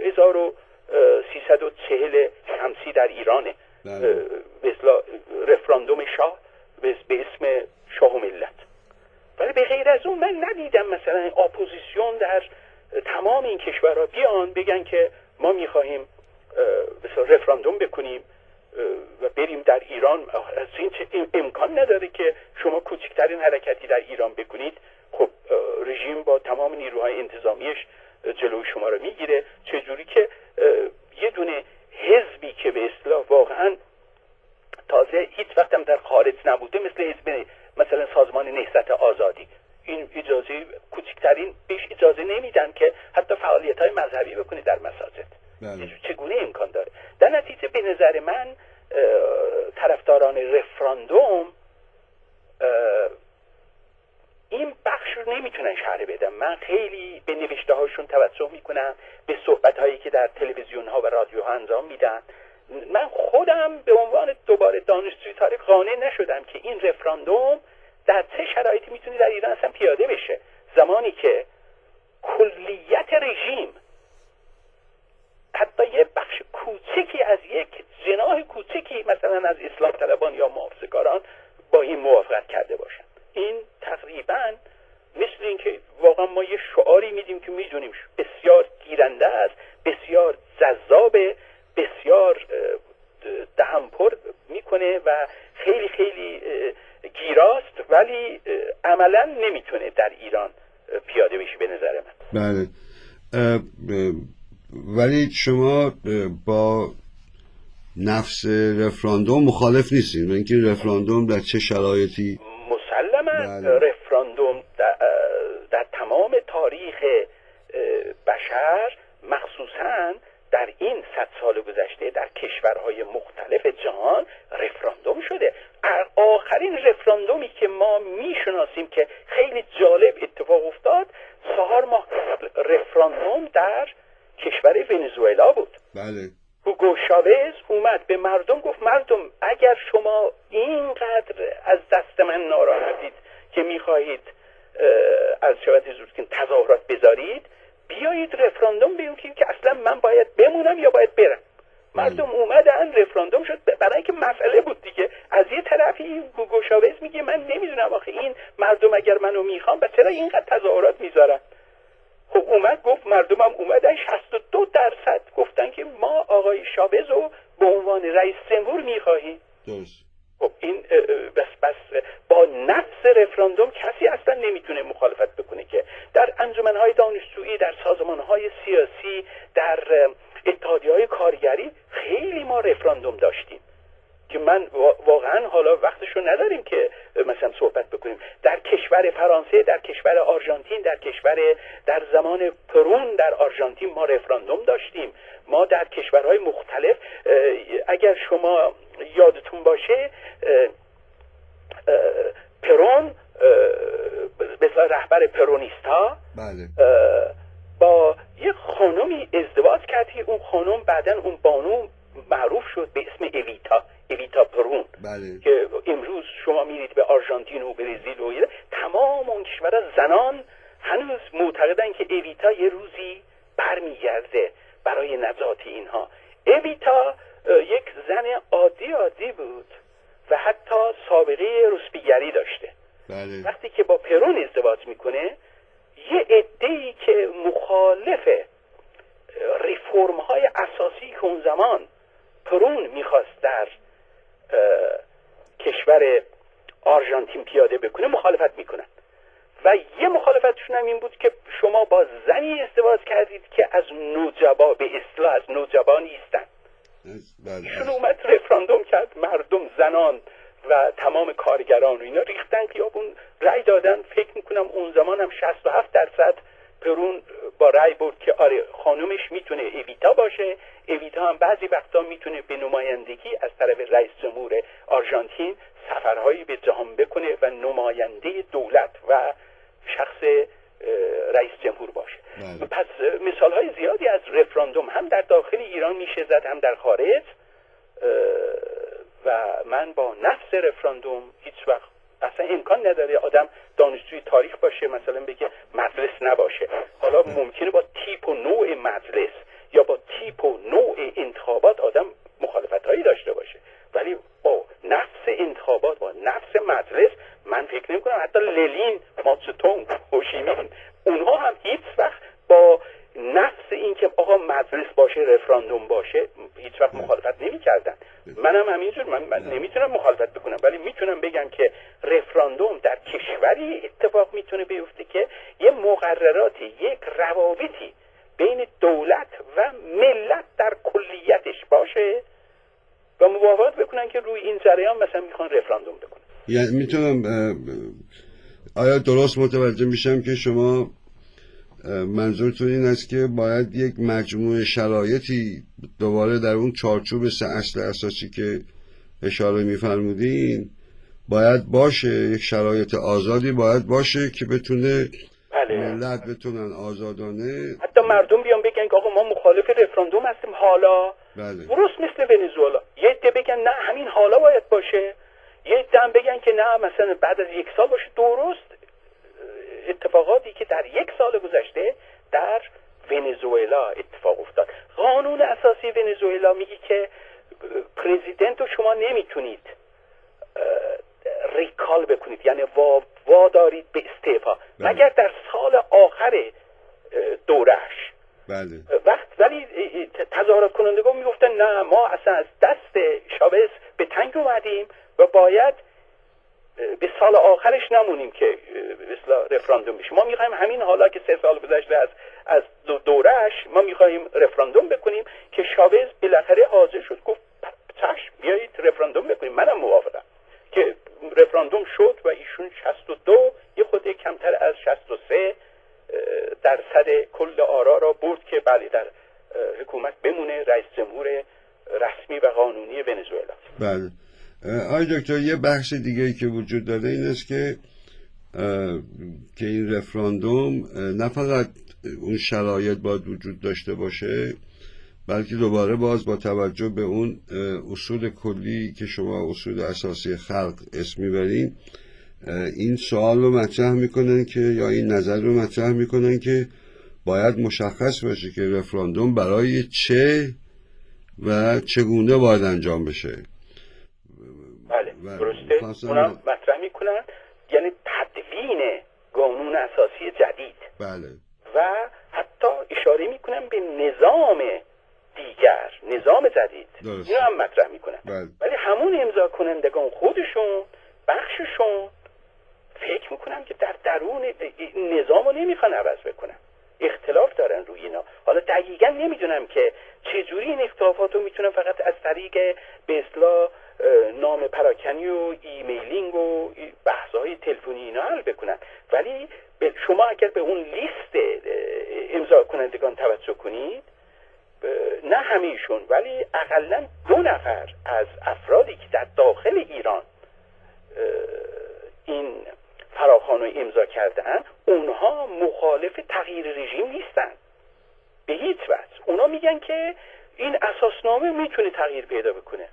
1340 شمسی در ایرانه، به اصطلاح رفراندوم شاه به اسم شاه و ملت. ولی به غیر از اون من ندیدم مثلا اپوزیسیون در تمام این کشورها بیان بگن که ما میخواهیم رفراندوم بکنیم و بریم در ایران. از این امکان نداره که شما کوچکترین حرکتی در ایران بکنید، خب رژیم با تمام نیروهای انتظامیش جلوی شما رو میگیره. چجوری که یه دونه حزبی که به اصطلاح واقعا تازه هیچ وقت هم در خارج نبوده مثل حزب مثلا سازمان نهضت آزادی، این اجازه کوچکترین بهش اجازه نمیدن که حتی فعالیت‌های مذهبی بکنه در مساجد. چگونه امکان داره؟ در نتیجه به نظر من طرفداران رفراندوم این بخش رو نمیتونن شرح بدن. من خیلی به نوشته هاشون توجه میکنم، به صحبت هایی که در تلویزیون ها و رادیو ها انجام میدن. من خودم به عنوان دوباره دانشجوی تاریخ قانع نشدم که این رفراندوم در چه شرایطی میتونه در ایران اصلا پیاده بشه، زمانی که کلیت رژیم حتی یه بخش کوچکی از یک جناح کوچکی مثلا از اصلاح طلبان یا محافظه‌کاران با این موافقت کرده باشن. این تقریبا مثل این که واقعا ما یه شعاری میدیم که میدونیم بسیار گیرنده است، بسیار جذابه، بسیار دهنپر میکنه و خیلی خیلی گیراست، ولی عملا نمیتونه در ایران پیاده بشه به نظر من. بله. ولی شما با نفس رفراندوم مخالف نیستیم، اینکه رفراندوم در چه شرایطی مسلما رفراندوم در تمام تاریخ بشر، مخصوصا در این 100 سال گذشته در کشورهای مختلف جهان رفراندوم شده. آخرین رفراندومی که ما میشناسیم که خیلی جالب اتفاق افتاد 4 ماه رفراندوم در کشور ونزوئلا بود. بله. هوگو شاوز اومد به مردم گفت مردم اگر شما اینقدر از دست من ناراحتید که میخواهید از شبت زودکن تظاهرات بذارید، بیایید رفراندوم بیوتید که اصلا من باید بمونم یا باید برم. مردم اومدن، رفراندوم شد، برای اینکه مسئله بود دیگه. از یه طرفی هوگو شاوز میگه من نمیدونم آخه این مردم اگر منو میخوام و چرا اینقدر تظاهرات میذارن. خب اومد گفت مردمم اومدن 62% گفتن که ما آقای شاوز رو به عنوان رئیس جمهور میخواهیم. درست. خب این بس با نفس رفراندوم کسی اصلا نمیتونه مخالفت بکنه که در انجمنهای دانشجویی، در سازمانهای سیاسی، در اتحادیه‌های کارگری خیلی ما رفراندوم داشتیم که من واقعا حالا وقتشو نداریم که مثلا صحبت بکنیم. در کشور فرانسه، در کشور آرژانتین، در زمان پرون در آرژانتین ما رفراندوم داشتیم. ما در کشورهای مختلف، اگر شما یادتون باشه پرون مثلا رهبر پرونیستا بله. با یک خانمی ازدواج کرد که اون خانم بعدن اون بانو معروف شد به اسم اویتا پرون. بله. که امروز شما میرید به آرژانتین و برزیل و تمام اون کشورها زنان هنوز معتقدن که اویتا یه روزی برمیگرده برای نجات اینها. اویتا یک زن عادی بود و حتی سابقه روسپیگری داشته. بله. وقتی که با پرون ازدواج میکنه، یه عده‌ای که مخالف ریفرم های اساسی که اون زمان پرون میخواست در کشور آرژانتین پیاده بکنه مخالفت میکنن و یه مخالفتشون هم این بود که شما با زنی ازدواج کردید که از نوجبا به اصطلاح از نوجبا نیستن. ایشون اومد رفراندوم کرد، مردم زنان و تمام کارگران و اینا ریختن خیابون رأی دادن. فکر میکنم اون زمان هم 67% پرون با رأی برد که آره خانومش میتونه اویتا باشه. اویتا هم بعضی وقتا میتونه به نمایندگی از طرف رئیس جمهور آرژانتین سفرهایی به جهان بکنه و نماینده دولت و شخص رئیس جمهور باشه. پس مثالهای زیادی از رفراندوم هم در داخل ایران میشه زد هم در خارج و من با نفس رفراندوم هیچ وقت اصلا امکان نداره آدم دانشجوی تاریخ باشه مثلا بگه مجلس نباشه. حالا ممکنه با تیپ و نوع مجلس یا با تیپ و نوع انتخابات آدم مخالفت‌هایی داشته باشه، ولی با نفس انتخابات، با نفس مجلس من فکر نمی‌کنم حتی لنین، ماوزه‌تونگ، هوشیمین اونها هم هیچ وقت با نفس این که آقا مجلس باشه رفراندوم باشه هیچ وقت مخالفت نمی‌کردن. منم همینجور من نمیتونم مخالفت بکنم، ولی میتونم بگم که رفراندوم در کشوری اتفاق میتونه بیفته که یه مقرراتی، یک روابطی بین دولت و ملت در کلیتش باشه و موافقت بکنن که روی این جریان مثلا میخوان رفراندوم بکنن. یعنی میتونم آیا درست متوجه میشم که شما منظورتون این است که باید یک مجموعه شرایطی دوباره در اون چارچوب 3 اصل اساسی که اشاره میفرمودین باید باشه، یک شرایط آزادی باید باشه که بتونه ملت بتونن آزادانه، حتی مردم بیان بگن که آقا ما مخالف رفراندوم هستیم حالا. درست مثل ونزوئلا یه عده بگن نه همین حالا باید باشه، یه عده هم بگن که نه مثلا بعد از 1 سال باشه. درست اتفاقاتی که در 1 سال گذشته در ونزوئلا اتفاق افتاد. قانون اساسی ونزوئلا میگه که پرزیدنت رو شما نمیتونید ریکال بکنید، یعنی وادارید به استعفا مگر در سال آخر دورش. ولی تظاهرات کنندگان میگفتن نه ما اصلا از دست شاوز به تنگ اومدیم و باید به سال آخرش نمونیم که مثلا رفراندوم بشه. ما میخوایم همین حالا که 3 سال گذشته از دورش ما میخوایم رفراندوم بکنیم که شاوز بالاخره حاضر شد گفت چشم بیایید رفراندوم بکنیم، منم موافقم. که رفراندوم شد و ایشون 62 یه خود کمتر از 63 درصد کل آرا را برد که بله در حکومت بمونه، رئیس جمهور رسمی و قانونی ونزوئلا. بله. آقای دکتر یه بخش دیگه‌ای که وجود داره این است که این رفراندوم نه فقط اون شرایط باید وجود داشته باشه، بلکه دوباره باز با توجه به اون اصول کلی که شما اصول اساسی خلق اسم میبرین، این سوال رو مطرح میکنن که یا این نظر رو مطرح میکنن که باید مشخص باشه که رفراندوم برای چه و چگونه باید انجام بشه. بله درسته، اونا مطرح میکنن، یعنی تدوین قانون اساسی جدید. بله. و حتی اشاره میکنن به نظام دیگر، نظام جدید. اینو هم مطرح میکنن. بله. ولی همون امضا کنندگان خودشون بخششون فکر میکنن که در درون نظام رو نمیخوان عوض بکنن، اختلاف دارن روی اینا. حالا دقیقا نمیدونم که چجوری این اختلافات رو میتونن فقط از طریق به اصطلاح نام پراکنی و ایمیلینگ و بحث‌های تلفنی اینا حل بکنن. ولی شما اگر به اون لیست امضا کنندگان توجه کنید، نه همه‌شون ولی اقلاً 2 نفر از افرادی که در داخل ایران این فراخوان رو امضا کردن، اونها مخالف تغییر رژیم نیستن به هیچ وجه. اونا میگن که این اساسنامه میتونه تغییر پیدا بکنه.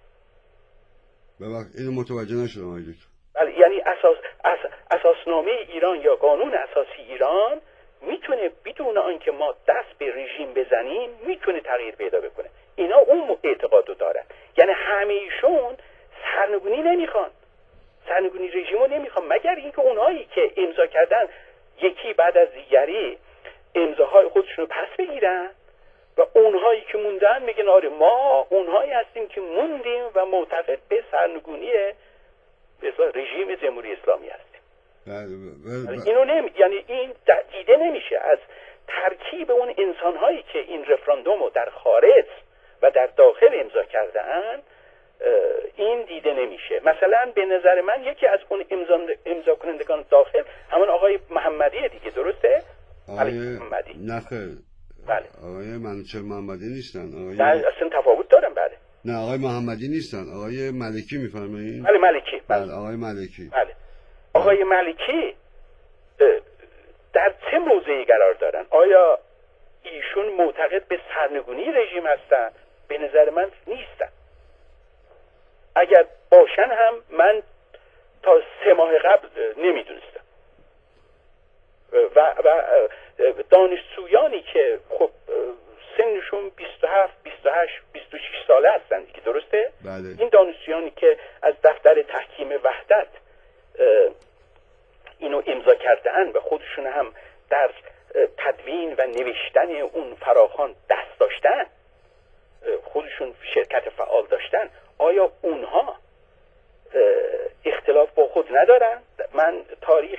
اینو متوجه نشدم آقای دکتر. بله، یعنی اساسنامه ایران یا قانون اساسی ایران میتونه بدون آنکه ما دست به رژیم بزنیم میتونه تغییر پیدا بکنه. اینا اون اعتقادو دارن. یعنی همه‌شون سرنگونی نمیخوان، سرنگونی رژیمو نمیخوان، مگر اینکه اونهایی که امضا کردن یکی بعد از دیگری امضاهای خودشونو پس بگیرن و اونهایی که موندن میگن آره ما اونهایی هستیم که موندیم و معتقد به سرنگونی رژیم جمهوری اسلامی هستیم. اینو یعنی این دیده نمیشه از ترکیب اون انسانهایی که این رفراندومو در خارج و در داخل امضا کردن، این دیده نمیشه. مثلا به نظر من یکی از اون امضا کنندگان داخل همون آقای محمدیه دیگه، درسته؟ آقای محمدی. نه خیر. بله. آقای منوچهر محمدی نیستن. نه اصلا تفاوت دارن. بله. نه آقای محمدی نیستن، آقای ملکی میفرمایید؟ بله ملکی. بله آقای ملکی. بله. آقای ملکی در چه موضعی قرار دارن؟ آیا ایشون معتقد به سرنگونی رژیم هستن؟ به نظر من نیستن. اگر باشن هم من تا 3 ماه قبل نمیدونستم. و دانشجویانی که خب سنشون 27 28 26 ساله هستن دیگه، درسته؟ بله. این دانشجویانی که از دفتر تحکیم وحدت اینو امضا کردن و خودشون هم در تدوین و نوشتن اون فراخوان دست داشتن، خودشون شرکت فعال داشتن، آیا اونها اختلاف با خود ندارن؟ من تاریخ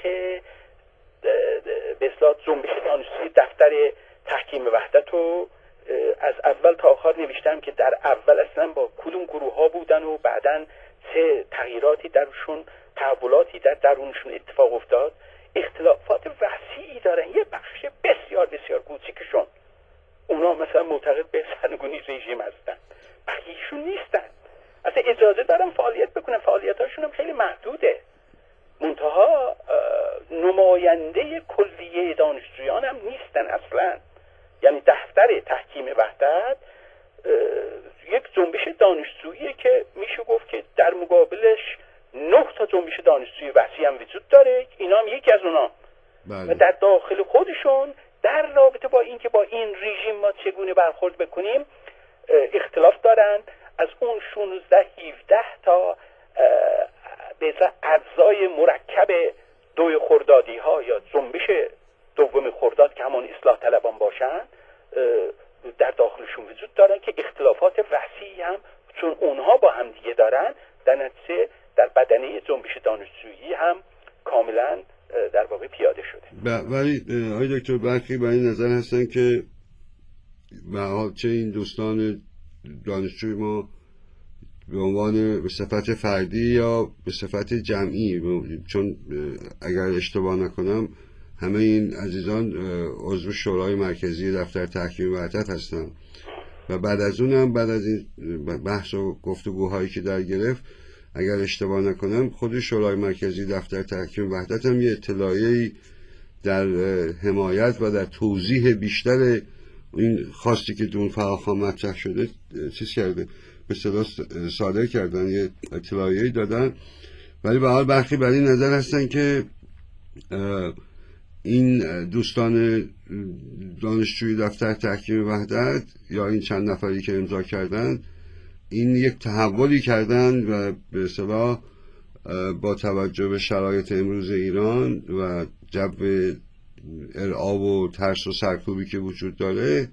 به اصطلاح جنبش دانشجویی دفتر تحکیم وحدت رو از اول تا آخر نوشتم که در اول اصلا با کدوم گروه ها بودن و بعدن چه تغییراتی درشون، تحولاتی در درونشون اتفاق افتاد. اختلافات وسیعی دارن. یه بخش بسیار بسیار کوچیکشون اونا مثلا معتقد به سرنگونی رژیم هستن، بقیه‌شون نیستن، اصلا اجازه دارن فعالیت بکنن، فعالیتاشون هم خیلی محدوده. منتها نماینده کلیه دانشجویان هم نیستن اصلا. یعنی دفتر تحکیم وحدت یک جنبش دانشجوییه که میشه گفت که در مقابلش 9 تا جنبش دانشجویی وسیع هم وجود داره، اینا هم یکی از اونا. بله. و در داخل خودشون در رابطه با اینکه با این رژیم ما چگونه برخورد بکنیم اختلاف دارن. از اون 16 17 تا به اجزای مرکب 2 خردادی ها یا جنبش 2 خرداد که همون اصلاح طلبان باشن در داخلشون وجود دارن که اختلافات وسیعی هم چون اونها با هم دیگه دارن، در نتیجه در بدنه جنبش دانشجویی هم کاملا در واقع پیاده شده. ولی آقای دکتر برخی بر این نظر هستن که چه این دوستان دانشجوی ما به عنوان به صفت فردی یا به صفت جمعی، چون اگر اشتباه نکنم همه این عزیزان عضو شورای مرکزی دفتر تحکیم وحدت هستن و بعد از اونم، بعد از این بحث و گفتگوهایی که در گرفت، اگر اشتباه نکنم خود شورای مرکزی دفتر تحکیم وحدت هم یه اطلاعیه‌ای در حمایت و در توضیح بیشتر این خواستی که دون فراخوان مطرح شده چیز کرده، به اصطلاح صادر کردن، یه اطلاعیه‌ای دادن. ولی به حال برخی بر این نظر هستن که این دوستان دانشجوی دفتر تحکیم وحدت یا این چند نفری که امضا کردن این یک تحولی کردن و به اصطلاح با توجه به شرایط امروز ایران و جو ارعاب و ترس و سرکوبی که وجود داره،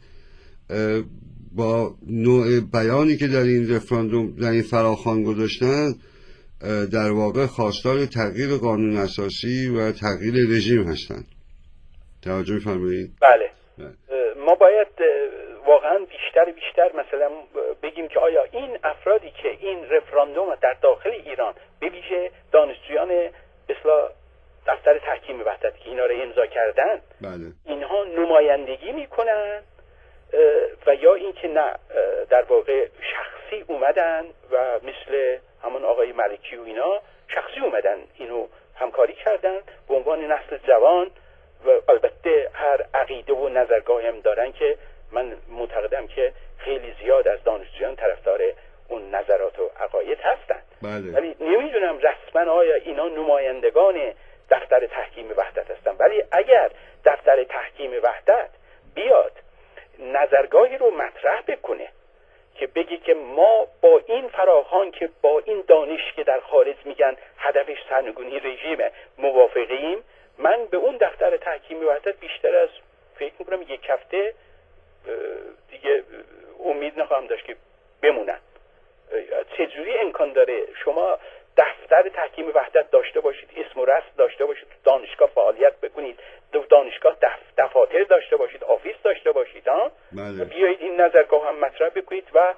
با نوع بیانی که در این رفراندوم در این فراخوان گذاشتن در واقع خواستار تغییر قانون اساسی و تغییر رژیم هستند. توجه می‌فرمایید؟ بله. ما باید واقعا بیشتر مثلا بگیم که آیا این افرادی که این رفراندوم در داخل ایران به ویژه دانشجویان اصلاح دفتر تحکیم وحدت که اینا رو امضا کردن، بله، اینها نمایندگی میکنن و یا اینکه نه در واقع شخصی اومدن و مثل همون آقای ملکی و اینا شخصی اومدن اینو همکاری کردن به عنوان نسل جوان، و البته هر عقیده و نظرگاهی هم دارن که من معتقدم که خیلی زیاد از دانشجویان طرفدار اون نظرات و عقاید هستن. بله. ولی نمیدونم رسما آیا اینا نمایندگان دفتر تحکیم وحدت هستن. ولی اگر دفتر تحکیم وحدت بیاد نظرگاهی رو مطرح بکنه که بگی که ما با این فراخوان که با این دانش که در خارج میگن هدفش سرنگونی رژیمه موافقیم، من به اون دفتر تحکیم وحدت بیشتر از فکر میکنم یک هفته دیگه امید نخواهم داشت که بمونن. چجوری امکان داره شما دفتر تحکیم وحدت داشته باشید، اسم و رسم داشته باشید، دانشگاه فعالیت بکنید، دانشگاه دفاتر داشته باشید، آفیس داشته باشید، بله. بیایید این نظرگاه هم مطرح بکنید و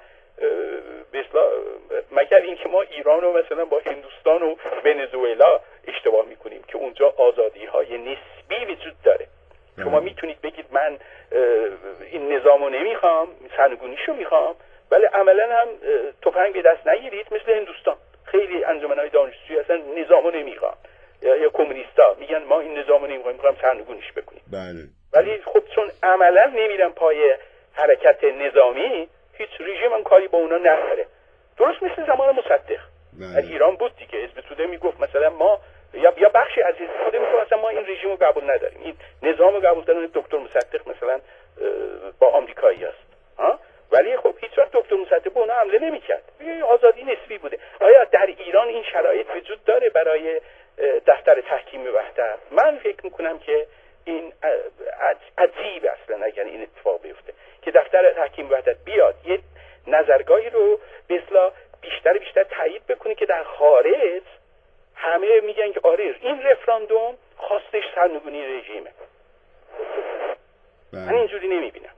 مگر اینکه ما ایران رو مثلا با هندوستان و ونزوئلا اشتباه میکنیم که اونجا آزادی های نسبی وجود داره. شما میتونید بگید من این نظامو نمیخوام، سرنگونیشو میخوام، ولی عملا هم تفنگ به دست نگیرید. مثل هندوستان خیلی انجمنهای دانشجویی اصلا نظامو نمیخوام، یا کمونیستا میگن ما این نظامو نمیخوایم، میخوام سرنگونیش بکنیم. بله. ولی خب چون عملا نمیرن پای حرکت نظامی، هیچ رژیم هم کاری با اونا نداره. درست مثل زمان مصدق در ایران بود دیگه. حزب توده میگفت مثلا ما یا بخشی از حزب توده میگفت مثلا ما این رژیم رو قبول نداریم، این نظام رو قبول دارن. دکتر مصدق مثلا با آمریکایی است، ولی خب هیچ وقت دکتر مصدق به اونا حمله نمیکرد. آزادی نسبی بوده. آیا در ایران این شرایط وجود داره برای دفتر تحکیم وحدت؟ من فکر میکنم که این عجیب اصلا اگر این اتفاق بیفته که دفتر تحکیم وحدت بیاد یه نظرگاهی رو به اصطلاح بیشتر تایید بکنه که در خارج همه میگن که آره این رفراندوم خواستش سرنگونی رژیمه. من اینجوری نمیبینم.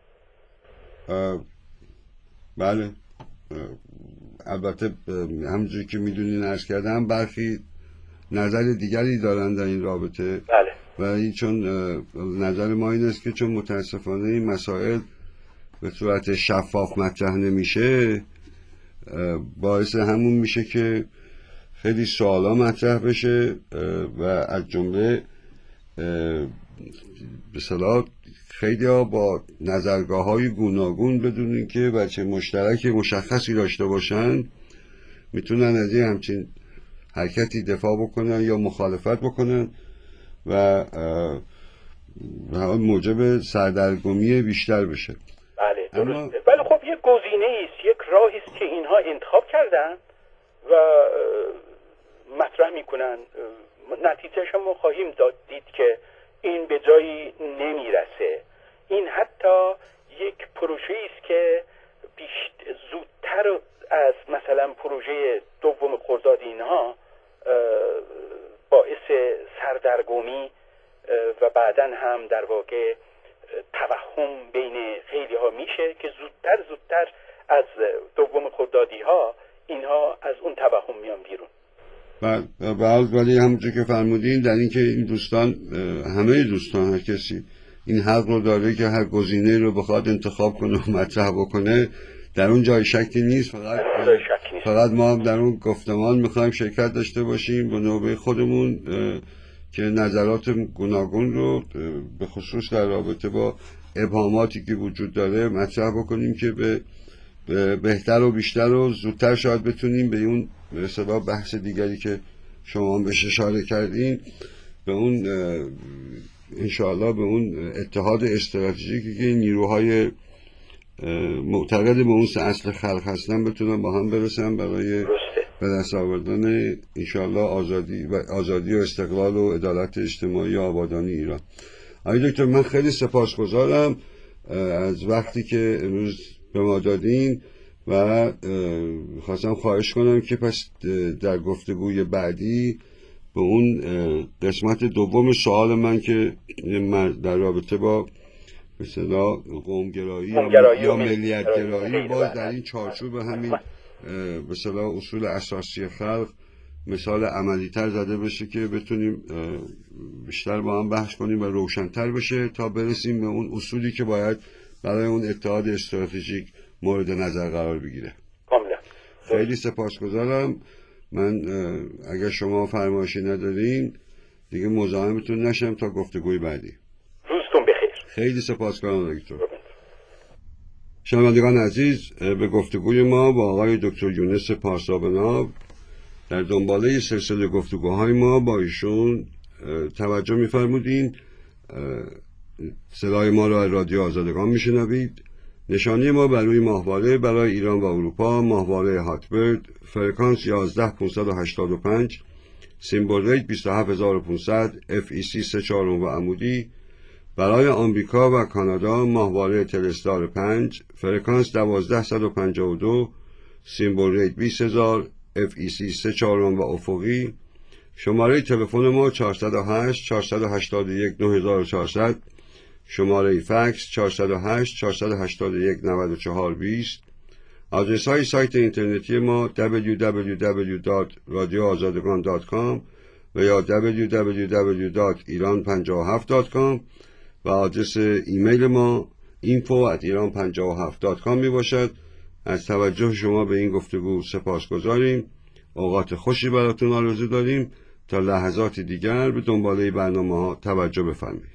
بله. البته همونجوری که میدونین عرض کردم برخی نظر دیگری دارن در این رابطه. بله. و چون نظر ما این است که چون متاسفانه این مسائل به صورت شفاف مطرح نمیشه، باعث همون میشه که خیلی سوالا مطرح بشه و از جمله به اصطلاح خیلی ها با نظرگاه های گوناگون بدون اینکه بچه مشترک مشخصی داشته باشن میتونن از این همچین حرکتی دفاع بکنن یا مخالفت بکنن و موجب سردرگمی بیشتر بشه. بله درسته. ولی خب یک گزینه است، یک راهی است که اینها انتخاب کردن و مطرح میکنن. نتیجهش ما خواهیم دید که این به جایی نمیرسه. این حتی یک پروژه است که زودتر از مثلا پروژه دوم خرداد اینها باعث سردرگمی و بعداً هم در واقع توهم بین خیلی ها میشه که زودتر از دوم خردادی ها اینها از اون توهم میان بیرون. ولی همونجور که فرمودین در این که این دوستان، همه دوستان، هر کسی این حق رو داره که هر گزینه رو بخواد انتخاب کنه و مطرح بکنه، در اون جای شکی نیست. فقط ما هم در اون گفتمان میخوایم شرکت داشته باشیم به نوبه خودمون که نظرات گوناگون رو به خصوص در رابطه با ابهاماتی که وجود داره مطرح بکنیم که به بهتر و بیشتر و زودتر شاید بتونیم به اون مثلا بحث دیگری که شما هم بهش اشاره کردین، به اون انشاءالله به اون اتحاد استراتژیکی که نیروهای معتقد به اون سه اصل خلق هستن بتونن با هم برسن برای به دست آوردن انشاءالله آزادی و استقلال و عدالت اجتماعی و آبادانی ایران. آقای دکتر، من خیلی سپاسگزارم از وقتی که امروز به ما دادین و خواستم خواهش کنم که پس در گفتگوی بعدی به اون قسمت دوم سوال من که در رابطه با مثلا قومگرایی یا ملیتگرایی باز در این چارچوب همین مثلا اصول اساسی خلق مثال عملی تر زده بشه که بتونیم بیشتر با هم بحث کنیم و روشن‌تر بشه تا برسیم به اون اصولی که باید برای اون اتحاد استراتژیک مورد نظر قرار بگیره. کاملا. خیلی سپاسگزارم. من اگر شما فرمایشی ندارین دیگه مزاحمتون نشم تا گفتگوی بعدی. روزتون بخیر. خیلی سپاسگزارم دکتر. شنوندگان عزیز، به گفتگوی ما با آقای دکتر یونس پارسابناب در دنباله سلسله گفتگوهای ما با ایشون توجه می‌فرمودین. صدای ما را از رادیو آزادگان میشنوید. نشانی ما بر روی ماهواره برای ایران و اروپا ماهواره هاتبرد، فرکانس 11585، سیمبل ریت 27500، FEC 34 و عمودی. برای آمریکا و کانادا ماهواره تلستار 5، فرکانس 12152، سیمبل ریت 20000، FEC 34 و افقی. شماره تلفن ما 408 481 9400، شماره فکس 408 481 9420. آدرس های سایت اینترنتی ما www.radioazadagan.com و یا www.iran57.com و آدرس ایمیل ما info@iran57.com می باشد. از توجه شما به این گفتگو سپاسگزاریم. اوقات خوشی براتون آرزو داریم. تا لحظات دیگر به دنباله برنامه ها توجه بفرمایید.